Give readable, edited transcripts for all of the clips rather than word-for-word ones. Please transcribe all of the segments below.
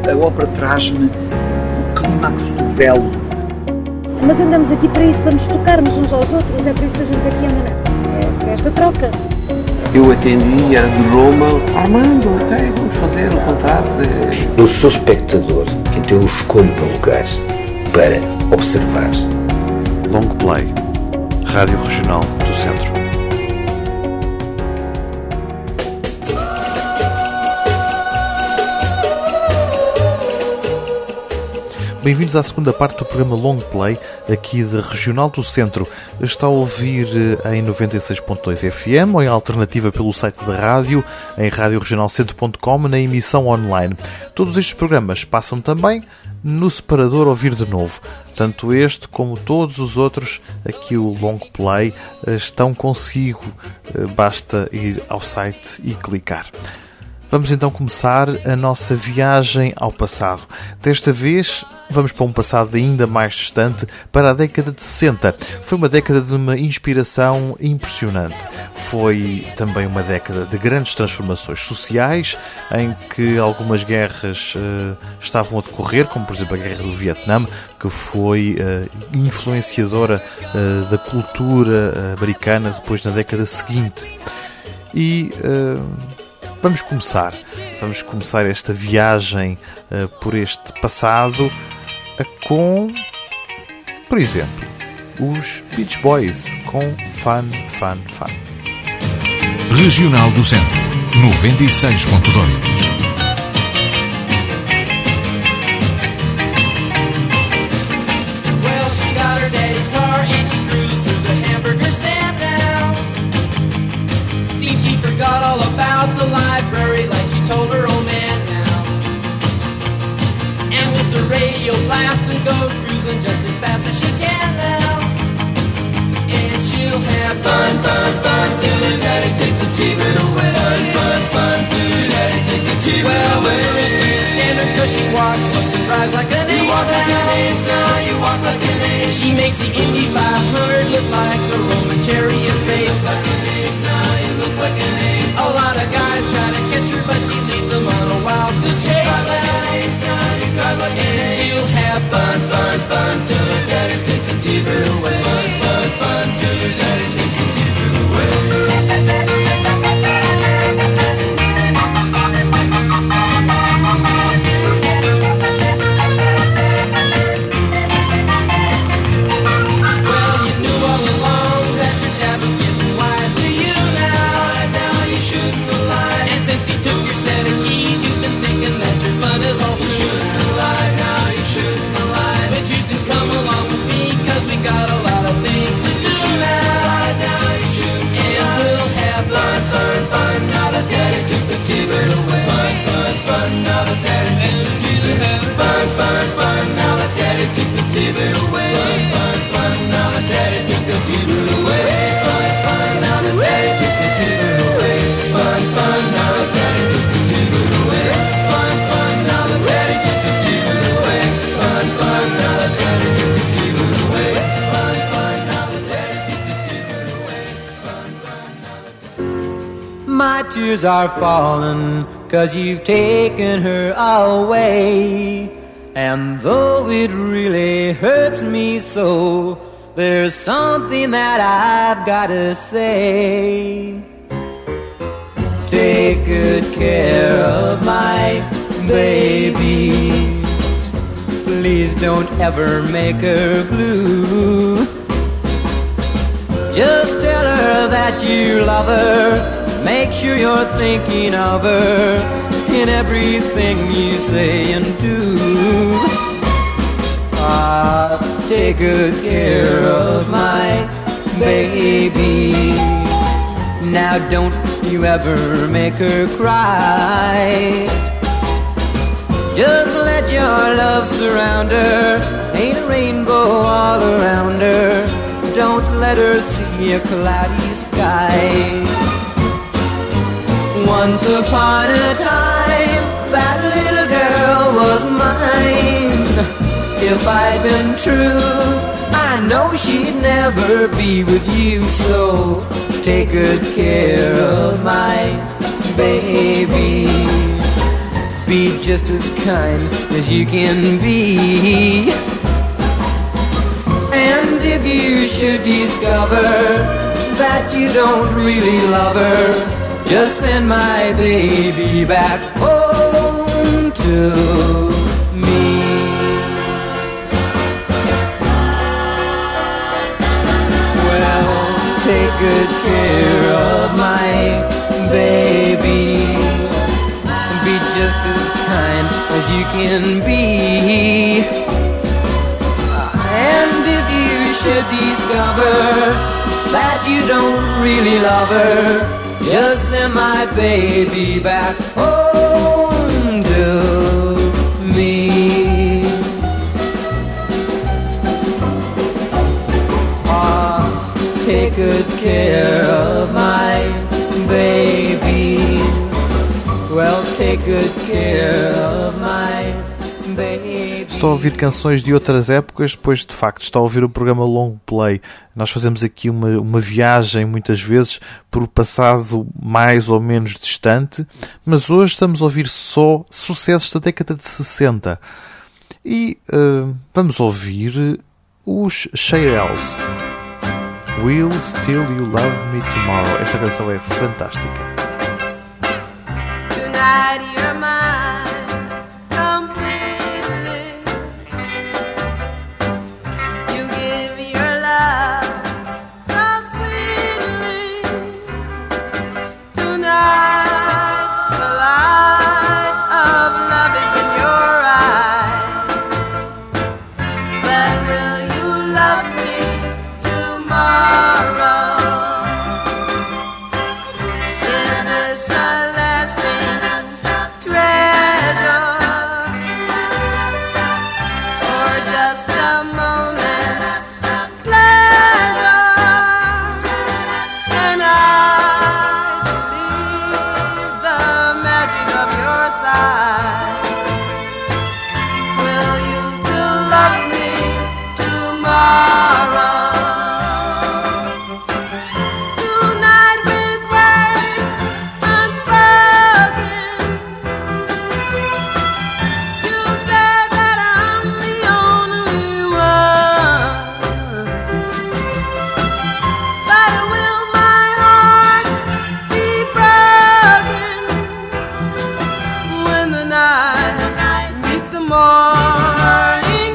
A ópera traz-me o clímax do belo. Mas andamos aqui para isso, para nos tocarmos uns aos outros. É por isso que a gente aqui anda, para esta troca. Eu atendi, era de Roma. Armando, ok, vamos fazer o contrato. Eu sou espectador, então eu escolho um lugar para observar. Long Play, Rádio Regional do Centro. Bem-vindos à segunda parte do programa Long Play, aqui da Regional do Centro. Está a ouvir em 96.2 FM ou em alternativa pelo site da rádio, em radioregionalcentro.com, na emissão online. Todos estes programas passam também no separador Ouvir de Novo. Tanto este como todos os outros, aqui o Long Play, estão consigo. Basta ir ao site e clicar. Vamos então começar a nossa viagem ao passado. Desta vez vamos para um passado ainda mais distante, para a década de 60. Foi uma década de uma inspiração impressionante. Foi também uma década de grandes transformações sociais, em que algumas guerras estavam a decorrer, como por exemplo a Guerra do Vietnã, que foi influenciadora da cultura americana depois na década seguinte. E vamos começar esta viagem por este passado com, por exemplo, os Beach Boys com Fun, Fun, Fun. Regional do Centro, 96.2. Blasting goes cruising just as fast as she can now. And she'll have fun, fun, fun till her daddy takes a T-bird away. Fun, fun, fun till her daddy takes a T-bird away. Well, the girls can't stand her 'cause she walks, looks and drives like an ace. You walk like an ace now, you walk like an ace. She makes the Indy 500 look like a Roman chariot race. You look like an ace now, you look like an ace. A lot of guys try to catch her, but she leads them on a wild goose chase. You drive like an ace now, you drive like an ace. She'll have fun, fun, fun till her daddy takes a T-bird away. Fun, fun, fun till her daddy takes a T-bird away. Well, you knew all along that your dad was getting wise to you now, and now you shouldn't have lied. And since he took your set of keys, you've been thinking that your fun is all through. You shouldn't have lied now. Shouldn't have lied, but you can come along with me, 'cause we got a lot of things to do now. Now you shouldn't, and we'll have fun, fun, fun. Now that daddy took the T-bird away. Fun, fun, fun. Now that daddy took the T-bird away. Fun, fun, fun. Now that daddy took the T-bird away. Fun, fun, fun. Now that daddy took the T-bird away. Fun, fun. Now that daddy took the T-bird away. Fun, fun. Now that daddy took the T-bird away. Fun, fun. Now that daddy took the T-bird away. Fun, fun, now that daddy took the T-bird away. Fun, fun, now that daddy took the T-bird away. Fun, fun, now that... My tears are falling 'cause you've taken her away. And though it really hurts me so, there's something that I've gotta say. Take good care of my baby. Please don't ever make her blue. Just tell her that you love her. Make sure you're thinking of her in everything you say and do. Take good care of my baby. Now don't you ever make her cry. Just let your love surround her. Ain't a rainbow all around her. Don't let her see a cloudy sky. Once upon a time, that little girl was mine. If I'd been true, I know she'd never be with you. So take good care of my baby. be just as kind as you can be. And if you should discover that you don't really love her, just send my baby back home to me. Well, take good care of my baby. Be just as kind as you can be. And if you should discover that you don't really love her, just send my baby back home to me. Take good care of my baby. Well, take good care of my baby. Estou a ouvir canções de outras épocas, pois de facto estou a ouvir o programa Long Play. Nós fazemos aqui uma viagem muitas vezes por um passado mais ou menos distante, mas hoje estamos a ouvir só sucessos da década de 60. E vamos ouvir os Shirelles. Will Still You Love Me Tomorrow. Esta canção é fantástica. Tonight you're mine completely. You give me your love so sweetly. Tonight the light of love is in your eyes. But will you love me tomorrow? Is this a lasting treasure, or just a moment's pleasure? And I believe the magic of your side. Will you still love me tomorrow? Tonight with words unspoken, you said that I'm the only one. But will my heart be broken when the night meets the morning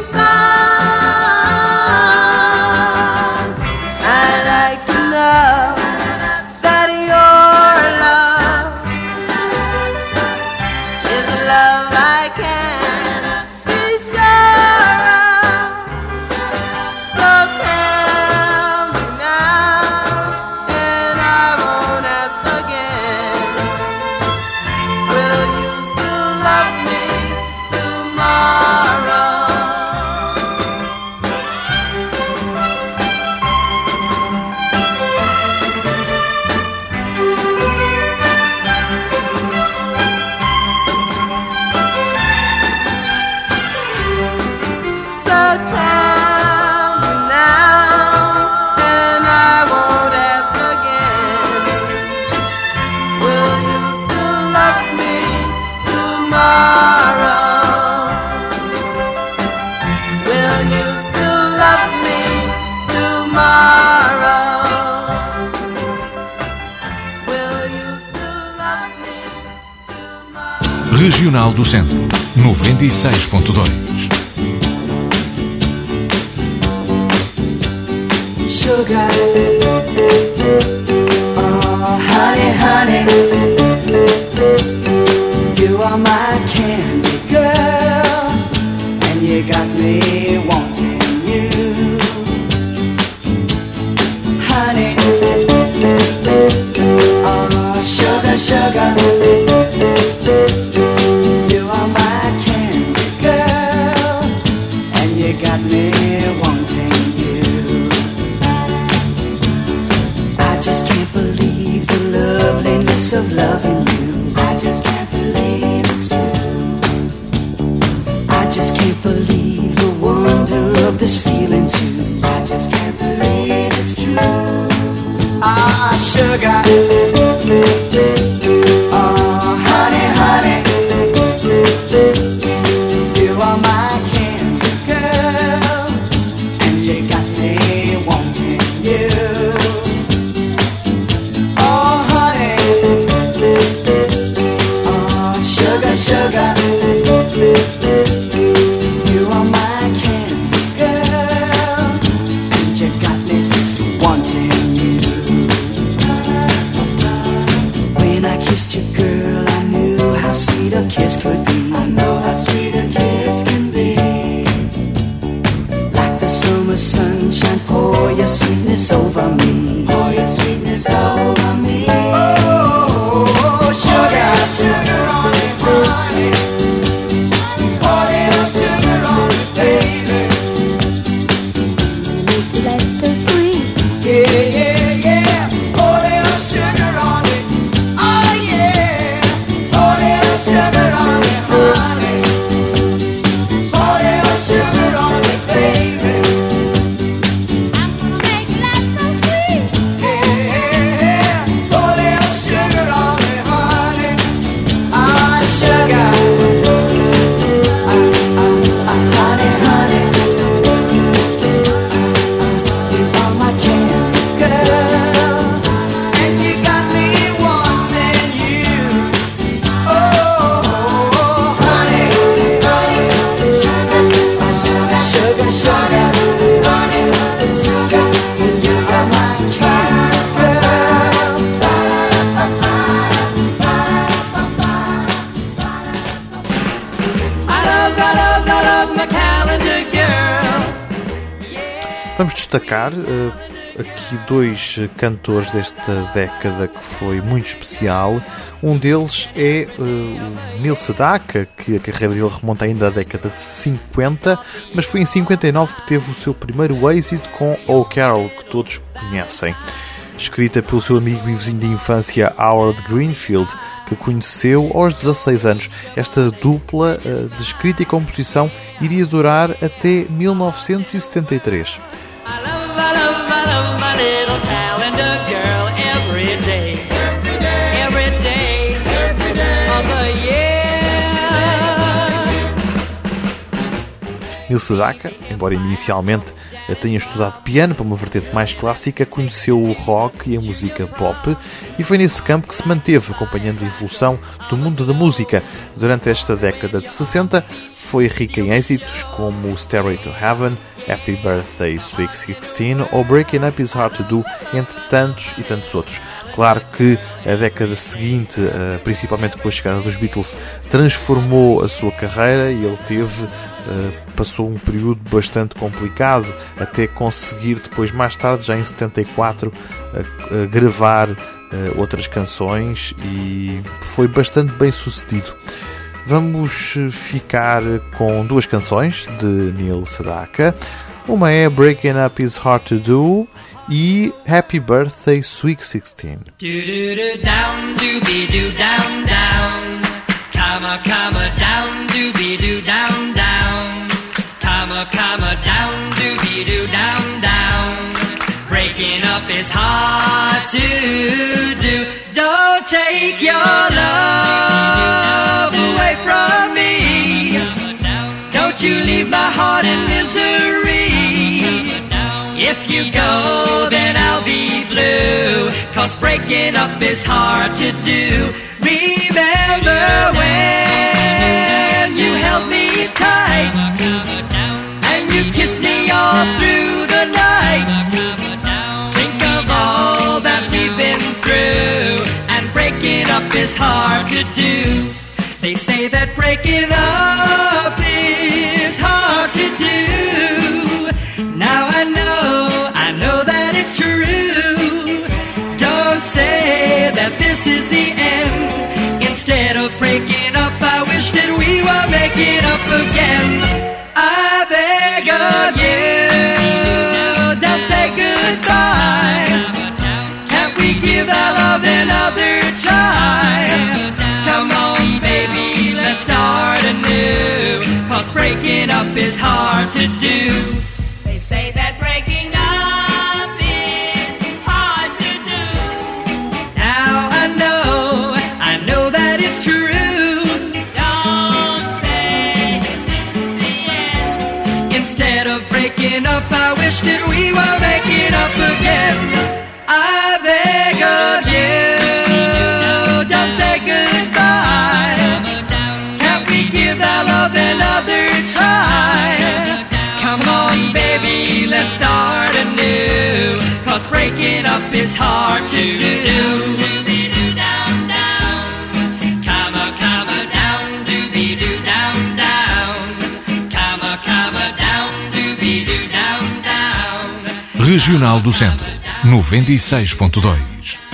sun? I'd like to know that your love is a love I can be sure of. So tell me now, and I won't ask again. Will you still love me tomorrow? So tell me now, and I won't ask again. Will you still love me tomorrow? Will you still love me tomorrow? Will you still love me tomorrow? Regional do Centro, 96.2. Sugar, oh honey, honey, you are my candy girl, and you got me wanting you, honey. Oh sugar, sugar, you are my candy girl, and you got me wanting you. I just can't believe the loveliness of loving you. I just can't believe it's true. I just can't believe the wonder of this feeling too. I just can't believe it's true. Ah, sugar, oh a kiss could be. I know how sweet a kiss can be. Like the summer sunshine, pour your sweetness over me. Pour your sweetness over me. Oh, sugar, sugar on me, honey. Pour little sugar on me, baby. Make your life so sweet. Yeah, yeah, yeah. Pour little sugar on me. Oh, yeah. Pour little sugar on me, honey. Pour little sugar on me, baby. I'm gonna make your life so sweet. Yeah, pour little sugar on me, honey. Ah, sugar. Honey, honey. You are my candy girl, and you got me wanting you. Oh, honey, honey, sugar, sugar, sugar, honey, sugar, you are my candy girl. I love my calendar girl. Vamos destacar aqui dois cantores desta década que foi muito especial. Um deles é o Neil Sedaka, que a carreira dele remonta ainda à década de 50, mas foi em 59 que teve o seu primeiro êxito com Oh Carol, que todos conhecem. Escrita pelo seu amigo e vizinho de infância Howard Greenfield, que conheceu aos 16 anos. Esta dupla de escrita e composição iria durar até 1973. I love my little calendar girl every day. Every day of the year. Neil Sedaka, embora inicialmente tenha estudado piano para uma vertente mais clássica, conheceu o rock e a música pop e foi nesse campo que se manteve, acompanhando a evolução do mundo da música. Durante esta década de 60 foi rica em êxitos como Stairway to Heaven, Happy Birthday Sweet 16 ou Breaking Up Is Hard to Do, entre tantos e tantos outros. Claro que a década seguinte, principalmente com a chegada dos Beatles, transformou a sua carreira e ele passou um período bastante complicado até conseguir depois, mais tarde, já em 74, gravar outras canções e foi bastante bem sucedido. Vamos ficar com duas canções de Neil Sedaka. Uma é Breaking Up Is Hard to Do e Happy Birthday Sweet 16. Do down, do down, down. Comma, down, do down, down. Comma, down, do down, down. Breaking up is hard to do. Don't take your love away from me. Don't you leave my heart in misery. If you go, then I'll be blue. 'Cause breaking up is hard to do. Remember when you held me tight and you kissed me all through the night. Think of all that we've been through, and breaking up is hard to do. They say that breaking up is hard to do. Now I know that it's true. Don't say that this is the end. Instead of breaking up, I wish that we were making up again. I beg of you, don't say goodbye. Can't we give our love another try? Come on, baby, let's start anew. 'Cause breaking up is hard to do. They say that breaking up is hard to do. Now I know that it's true. Don't say this is the end. Instead of breaking up, I wish that we were making up again. I beg of you, don't say goodbye. Can't we give our love another try? Come on, baby, let's start anew. 'Cause breaking up is hard to do. Down, down. Comma, down, Regional do Centro, 96.2.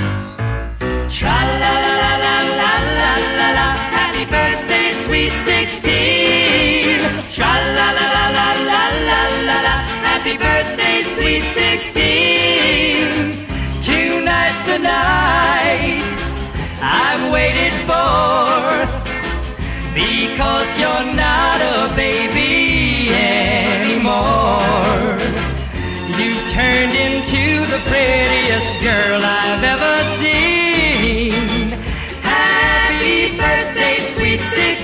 Tra-la-la-la-la-la-la-la-la, happy birthday, sweet 16. Tra-la-la-la-la-la-la-la, happy birthday, sweet 16. Tonight's the night I've waited for, because you're not a baby anymore. You turned into the prettiest girl I've ever seen. Happy birthday, sweet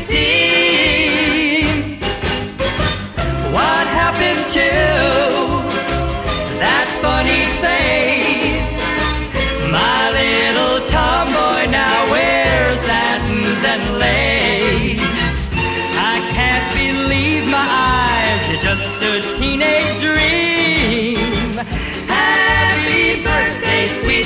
16. What happened to that funny face? My little tomboy now wears satins and lace. I can't believe my eyes, you're just a teenage dream. Happy birthday, sweet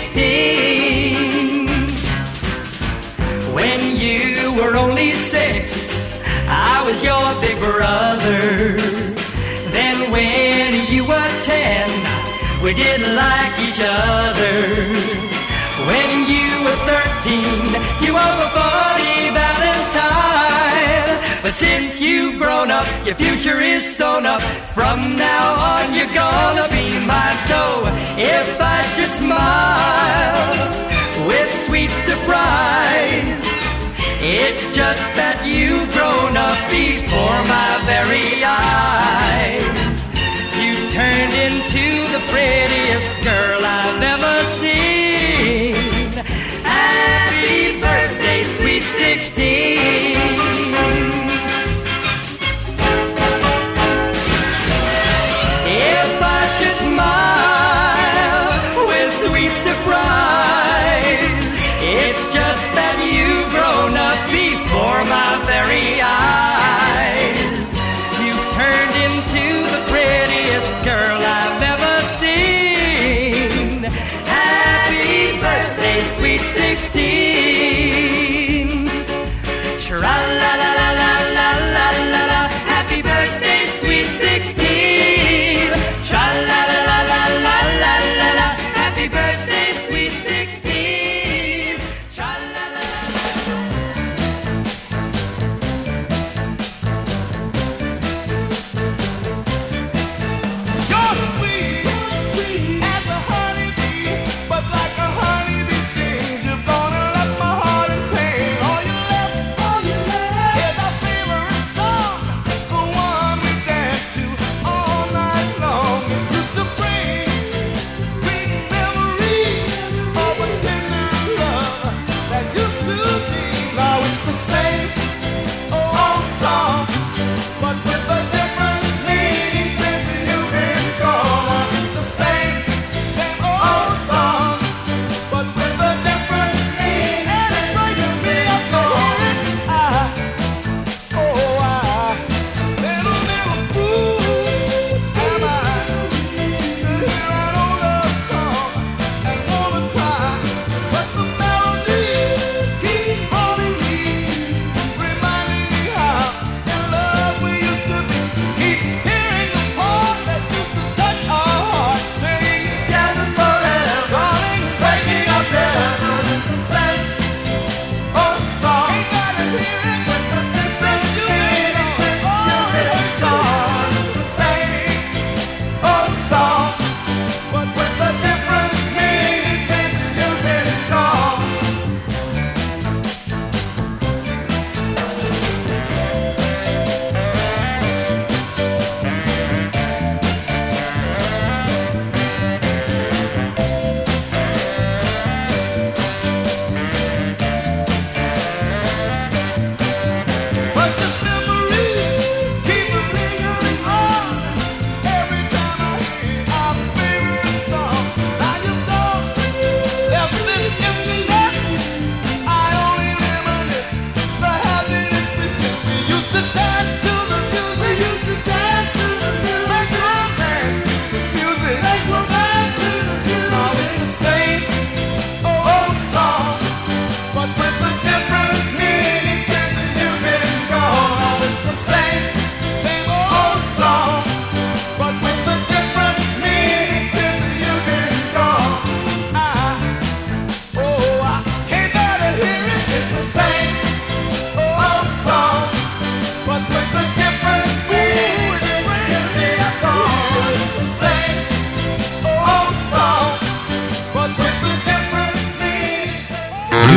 16. When you were only 6, I was your big brother. Then when you were 10, we didn't like each other. When you were 13, you were the funny Valentine. But since you've grown up, your future is sewn up. From now on, you're gonna be mine. So if I should smile with sweet surprise, it's just that you've grown up before my very eyes. You turned into the prettiest girl I've ever seen. Happy birthday, sweet 16. If I should smile with sweet surprise, it's just that you've grown up before my very eyes. You turned into the prettiest girl I've ever seen. Happy birthday, sweet 16. Tra-la-la-la-la-la-la-la-la, happy birthday, sweet 16. Tra-la-la-la-la-la-la-la, happy birthday, sweet 16. Tra-la-la. You're sweet, as a honeybee, but like a honeybee stings, you're gonna left my heart in pain. All you left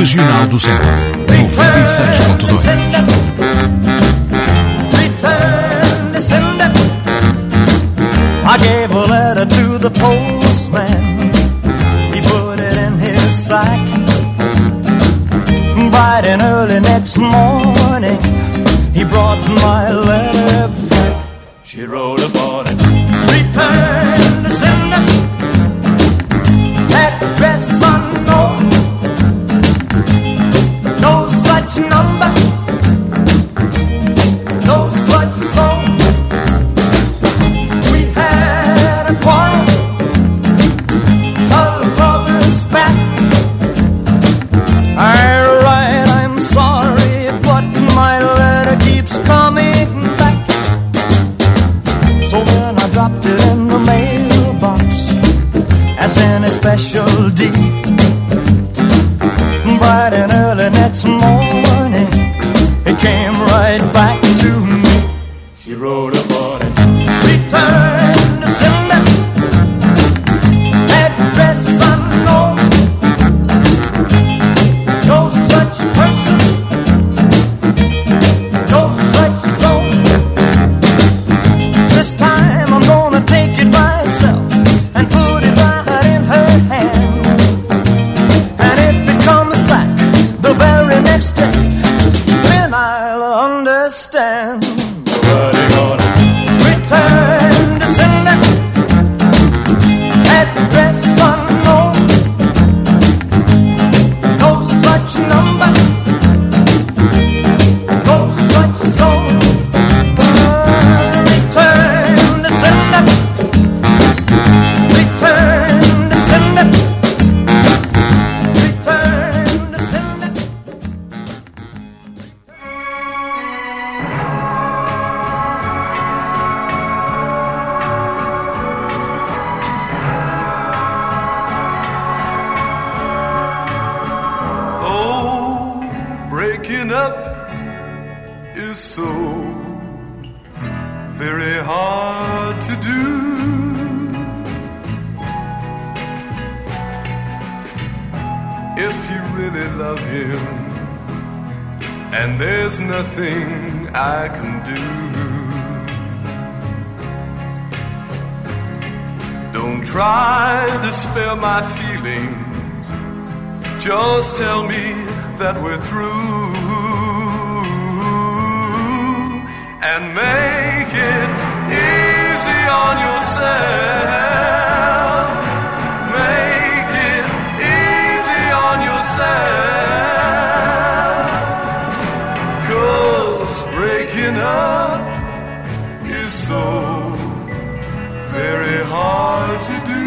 Regional do Centro, 96.2. I gave a letter to the postman. He put it in his sack. Bright and early next morning, he brought my letter back. She wrote upon it, return to sender, address unknown, no such number, no such song. We had a quarrel, a brother's spat. I'm sorry, but my letter keeps coming back. So then I dropped it in the mailbox as in a special deed. Bright and early next morning, it came right back to me. She wrote upon it, return to sender, address unknown, no such person, no such zone. This time I'm gonna take it myself and put it right in her hand. And if it comes back the very next day, then I'll understand. Writing on it, return to sender, address unknown, no such number, no such zone. Return to sender, return to sender, return to sender. Oh, breaking up is so very hard to do. If you really love him, and there's nothing I can do. Don't try to spare my feelings, just tell me that we're through, and make it easy on yourself. Make it easy on yourself, 'cause breaking up is so very hard to do.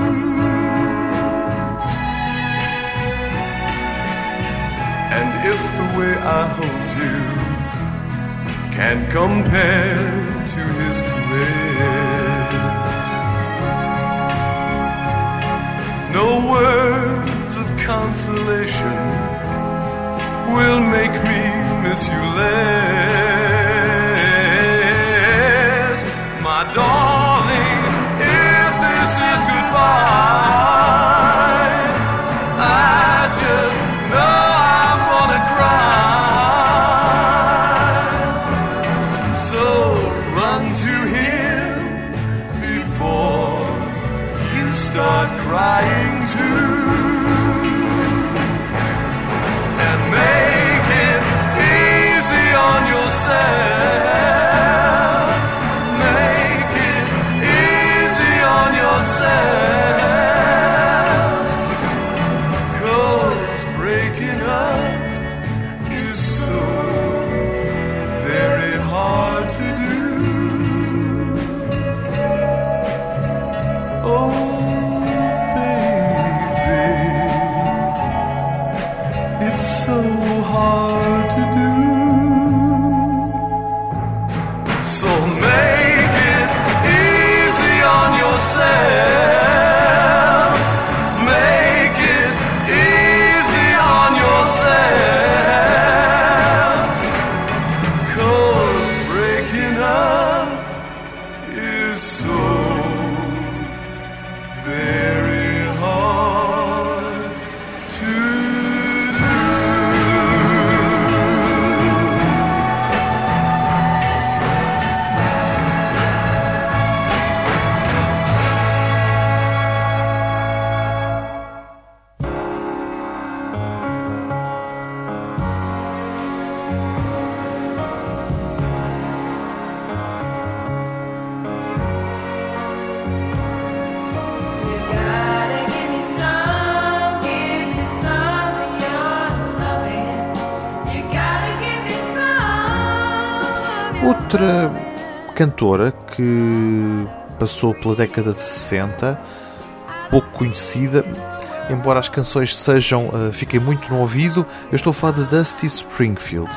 And if the way I hold you can't compare to his caress, no words of consolation will make me miss you less. My darling, if this is goodbye, I just know I'm gonna cry. So run to him before you start crying too, and make it easy on yourself. Make it easy on yourself, 'cause breaking up is so very hard to do. Oh, baby, it's so hard to do. Outra cantora que passou pela década de 60, pouco conhecida, embora as canções fiquem muito no ouvido, eu estou a falar de Dusty Springfield.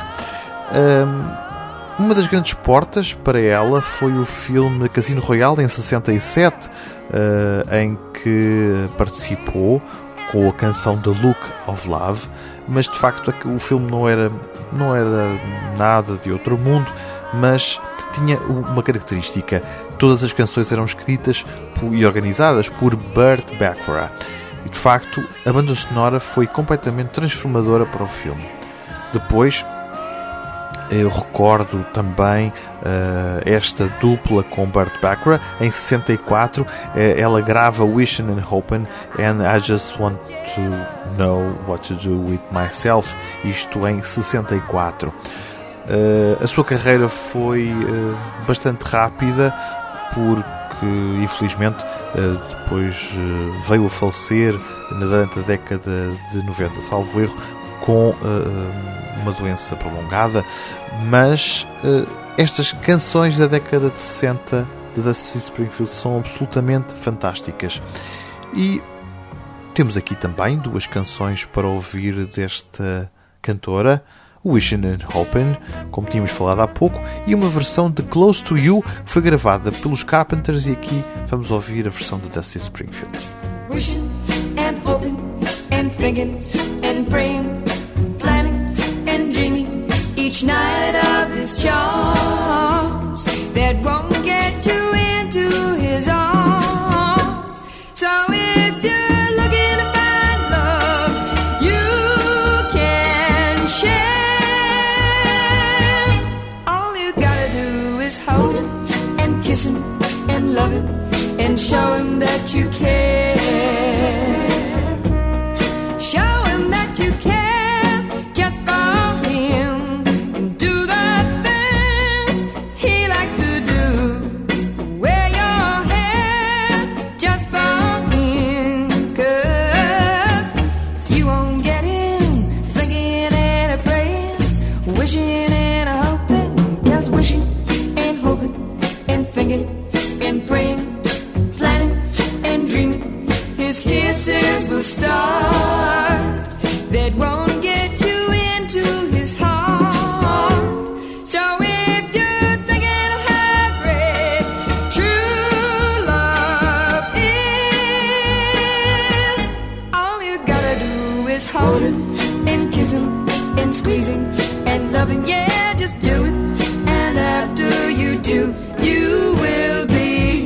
Uma das grandes portas para ela foi o filme Casino Royale, em 67, em que participou com a canção The Look of Love, mas de facto o filme não era nada de outro mundo, mas tinha uma característica: todas as canções eram escritas e organizadas por Burt Bacharach, e de facto a banda sonora foi completamente transformadora para o filme. Depois eu recordo também esta dupla com Burt Bacharach. Em 64 ela grava Wishing and Hoping and I Just Want to Know What to Do With Myself, isto em 64. A sua carreira foi bastante rápida, porque infelizmente depois veio a falecer durante a década de 90, salvo erro, com uma doença prolongada, mas estas canções da década de 60 de Dusty Springfield são absolutamente fantásticas. E temos aqui também duas canções para ouvir desta cantora: Wishing and Hoping, como tínhamos falado há pouco, e uma versão de Close to You, que foi gravada pelos Carpenters, e aqui vamos ouvir a versão de Dusty Springfield. Wishing and hoping and thinking and praying, planning and dreaming each night of his charms that won't get you into his arms. So if you're looking to find love, you can share. All you gotta do is hold him and kiss him and love him and show him that you care. Show him that you care just for him, and do the things he likes to do. Wear your hair just for him, 'cause you won't get him thinking and a praying, wishing and a hoping. 'Cause wishing and hoping and thinking and praying, planning and dreaming, his kisses will start that won't get you into his heart. So if you're thinking of how great true love is, all you gotta do is hold him and kiss him and squeeze him and love him. Yeah, just do it. And after you do, you will be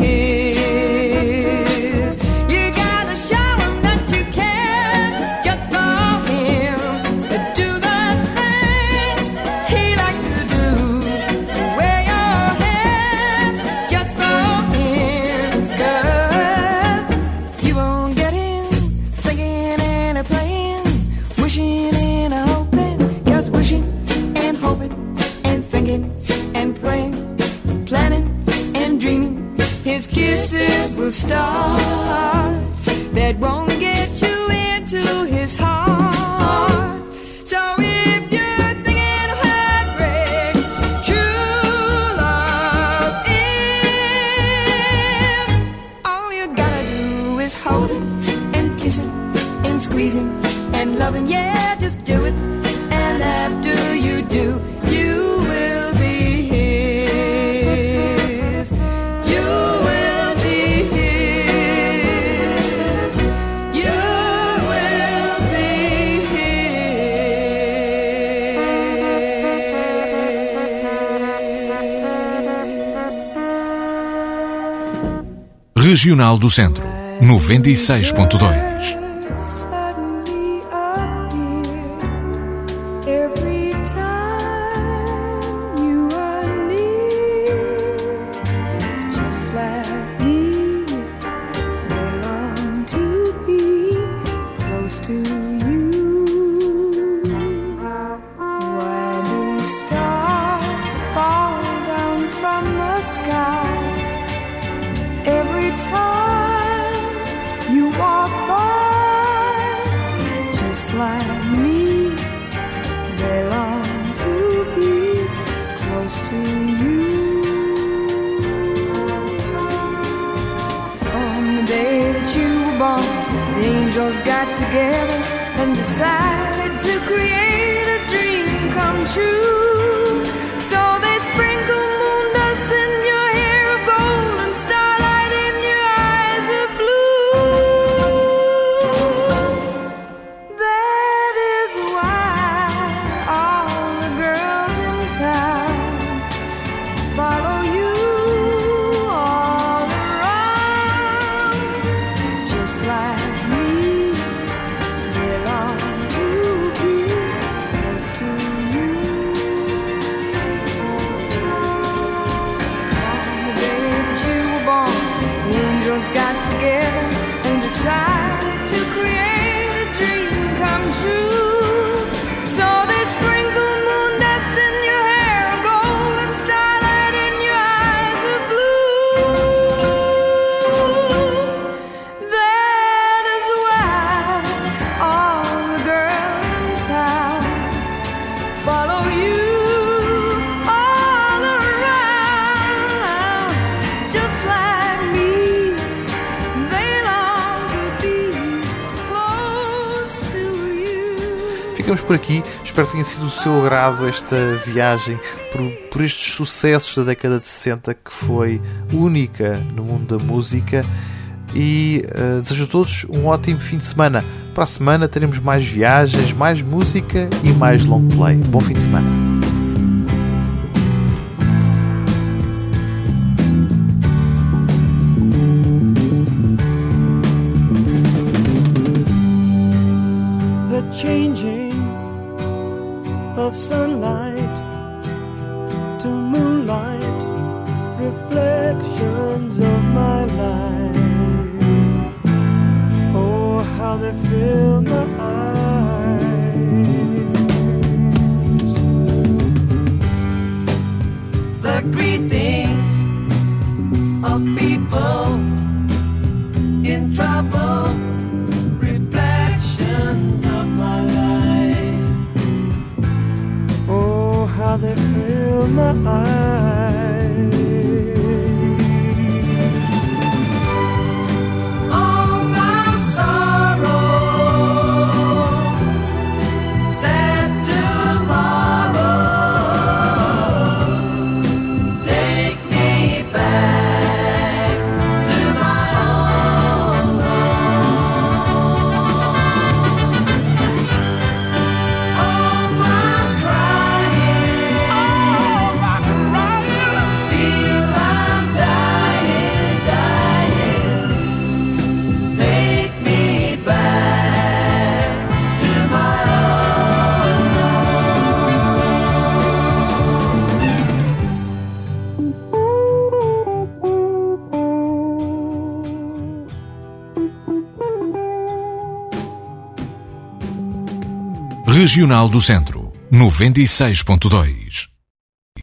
his. You gotta show him that you care just for him. Do the things he likes to do. Wear your hair just for him. 'Cause you won't get him thinking and a praying, wishing and a hoping. 'Cause wishing and hoping and thinking and praying, planning and dreaming, his kisses will start that won't get you into his heart. So if you're thinking of how great true love is, all you gotta do is hold him and kiss him and squeeze him and love him. Yeah, just do it. And after you do, you will be his. You will be his. You will be his. Regional do Centro, 96.2. Suddenly appear every time you are near, just like me. They long to be close to you. Why do stars fall down from the sky every time you walk by? angels got together and decided to create a dream come true. So they sprinkle moon dust in your hair of gold and starlight in your eyes of blue. That is why all the girls in town follow you all around, just like me. They long to be close to you. On the day that you were born, the angels got together and decided to create a dream come true. So they sprinkle moon dust in your hair of gold and starlight in your eyes of blue. That is why all the girls in town follow you all around, just like me. They long to be close to you. Ficamos por aqui. Espero que tenha sido do seu agrado esta viagem por estes sucessos da década de 60, que foi única no mundo da música. E desejo a todos um ótimo fim de semana. Para a semana teremos mais viagens, mais música e mais long play. Bom fim de semana. The changing of sunlight to moonlight, reflections of my life. Oh, how they fill my eyes. The greetings of people in trouble, reflections of my life. Oh, how they fill my eyes. All my sorrow, sad tomorrow, take me back to my own home. All my crying, feel I'm dying, dying. Take me back to my own Regional do Centro, 96.2.